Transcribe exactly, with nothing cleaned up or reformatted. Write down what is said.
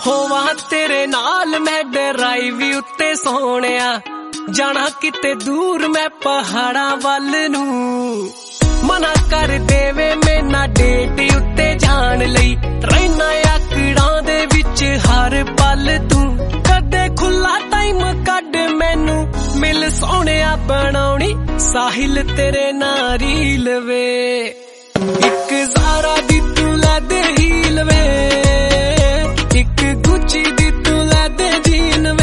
ਹੋਵਾਂ ਤੇਰੇ ਨਾਲ ਮੈਂ ਡਰਾਈਵ ਉੱਤੇ ਸੋਹਣਿਆ, ਜਾਣਾ ਕਿਤੇ ਦੂਰ ਮੈਂ ਪਹਾੜਾਂ ਵੱਲ ਨੂੰ। ਮਨਾ ਕਰ ਦੇਵੇ ਮੈਨਾਂ ਡੇਟ ਉੱਤੇ ਜਾਣ ਲਈ, ਰਹਿਣਾ ਆਕੜਾਂ ਦੇ ਵਿੱਚ ਹਰ ਪਲ ਤੂੰ। ਕਦੇ ਖੁੱਲਾ ਟਾਈਮ ਕੱਢ ਮੈਨੂੰ ਮਿਲ ਸੋਹਣਿਆ, ਬਣਾਉਣੀ ਸਾਹਿਲ ਤੇਰੇ ਨਾਲ ਰੀਲ ਵੇ।